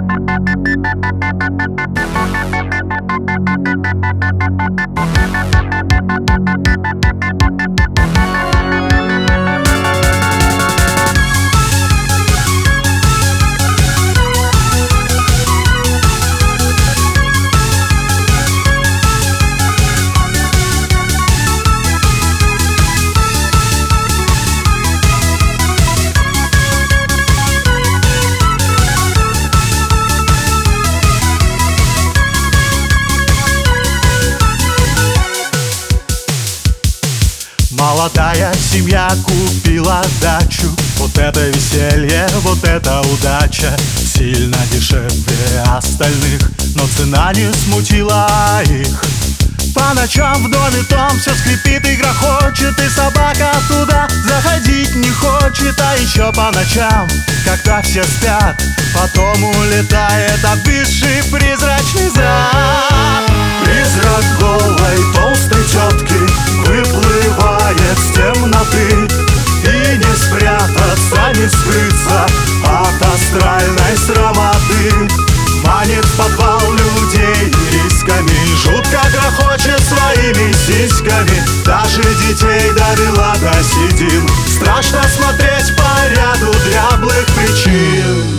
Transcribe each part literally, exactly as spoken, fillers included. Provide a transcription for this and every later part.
Молодая семья купила дачу. Вот это веселье, вот это удача. Сильно дешевле остальных, но цена не смутила их. По ночам в доме том все скрипит и грохочет, и собака туда заходить не хочет. А еще по ночам, когда все спят, потом улетает обвисший призрачный зрак. Призрак голой толстой тетки выплывает с темноты, и не спрятаться, не скрыться от астральной срамоты. Манит в подвал людей рисками, жутко грохочет своими сиськами. Даже детей довела до седин, страшно смотреть по ряду дряблых причин.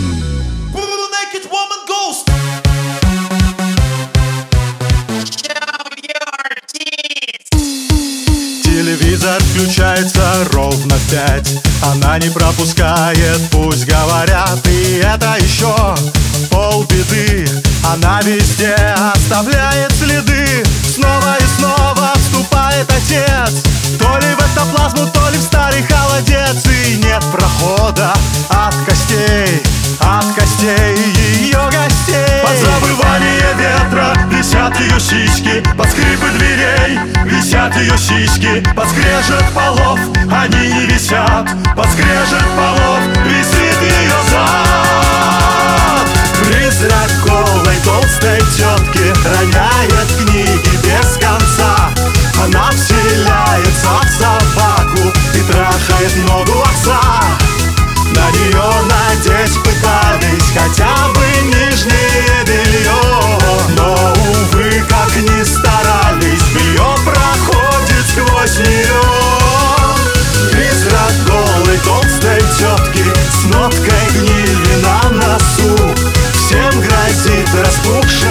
Телевизор включается ровно в пять, она не пропускает, пусть говорят. И это еще полбеды, она везде оставляет следы. Снова и снова вступает отец, то ли в эктоплазму, то ли в старый холодец. И нет прохода от костей, от костей ее гостей. Под завывание ветра висят ее сиськи, под скрипы дверей висят ее сиськи, под скрежет полов они не висят, под скрежет полов висит ее зад. Призрак голой толстой тетки роняет книги без конца. Она вселяется в собаку и трахает ногу отца. На нее надеть пытались хотя бы нижнее белье, но, увы, как ни старались, белье проходит сквозь нее. Призрак голой толстой тетки с ноткой гнили на носу, всем грозит распухший